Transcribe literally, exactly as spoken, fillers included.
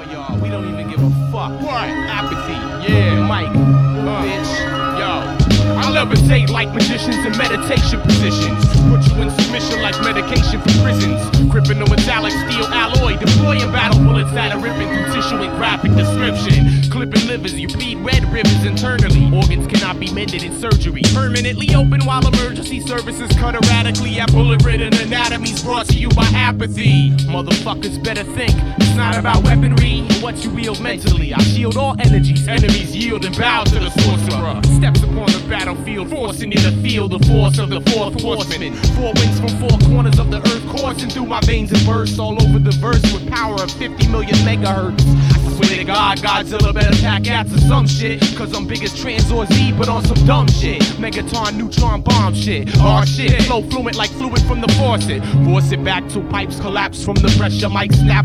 y'all. We don't even give a fuck. What? Apathy. Yeah. Mike. Uh. Bitch. Yo. I levitate like magicians in meditation positions. Put you in submission like medication for prisons. Gripping the metallic steel alloy. Deploying battle bullets that are ripping through tissue in graphic description. Clipping livers, you bleed red rivers internally. Organs cannot be mended in surgery. Permanently open while emergency services cut erratically at bullet-ridden anatomies brought to you by apathy. Motherfuckers better think it's not about weaponry, but what you wield mentally. I shield all energies, enemies yield and bow to the sorcerer. Steps upon the battlefield, forcing you to feel the force of the fourth horseman. Four winds from four corners of the earth coursing through my veins and bursts all over the verse with power of fifty million megahertz. I swear to God, Godzilla better pack ats or some shit, cause I'm big as Transor Z, but on some dumb shit. Megaton, neutron bomb shit. Hard shit, flow fluent like fluid from the faucet. Force it back till pipes collapse from the pressure. Mic snap